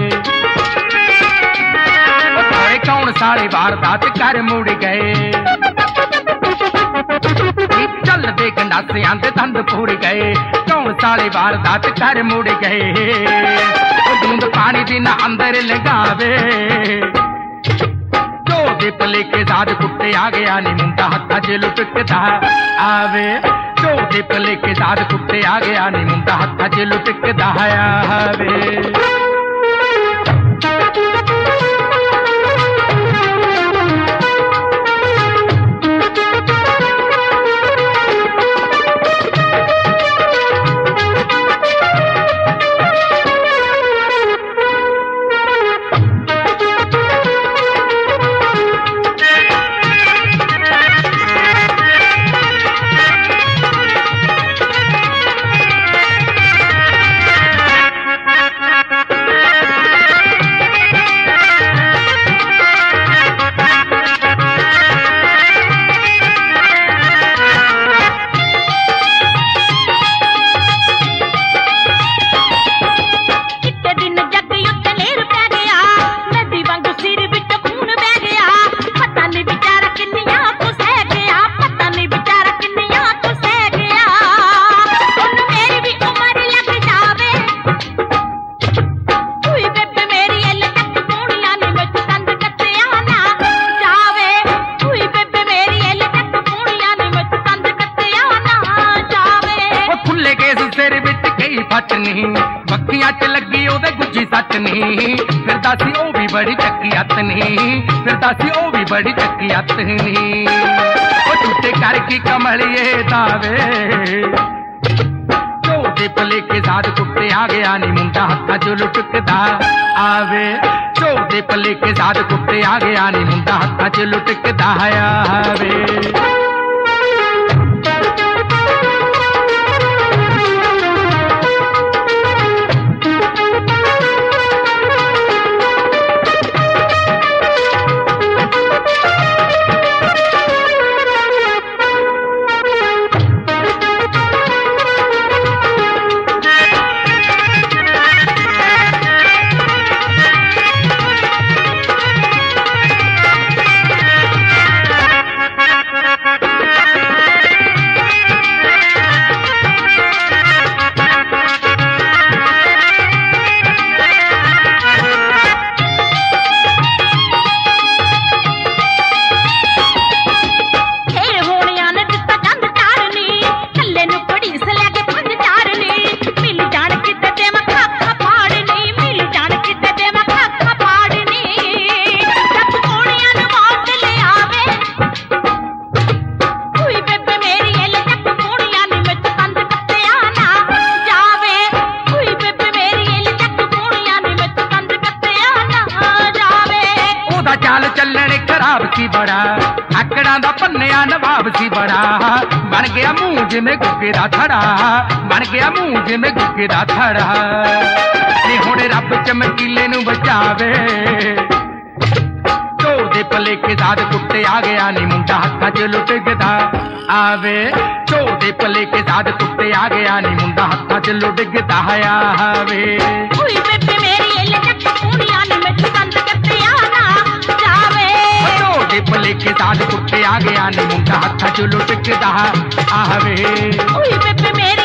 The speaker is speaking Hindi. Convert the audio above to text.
थोड़े कौन सारे वारदात कर मुड़ गए, चल दे गंडासियां दे दंद फुड़ गए, कौन सारे वारदात कर मुड़ गए। बूंद पानी दी ना अंदर लगावे, दे पले के साथ कुत्ते आ गया नी मुंडा हत्था च लुटकदा आवे, जो दे पले के साथ कुत्ते आ गया नी मुंडा हत्था च लुटकदा आवे। बक्कियां च लगी ओदे गुज्जी सच नहीं, फिर दासी ओ भी बड़ी चक्की हत्थ नहीं, फिर दासी ओ भी बड़ी चक्की हत्थ नहीं। ओ झूठे कर की कमलिए दावे, जो दे पले के साथ कुत्ते आ गया नी मुंडा हत्था जो लुटकदा आवे, जो दे पले के साथ कुत्ते आ गया नी मुंडा हत्था जो लुटकदा आवे। सी बड़ा आकड़ा दा पन्निया नवाब सी बड़ा, बन गया मुंह जिमें गुग्गे दा थड़ा, बन गया मुंह जिमें गुग्गे दा थड़ा। ते हुण रब चमकीले नूं बचावे, जो दे पले के साथ कुत्ते आ गया नी मुंडा हत्था च लुटकदा आवे, जो दे पले के साथ कुत्ते आ गया नी मुंडा हत्था च लुटकदा आवे। पले के साथ कुत्ते आ गया नी मुंडा हत्था च लुटकदा आवे।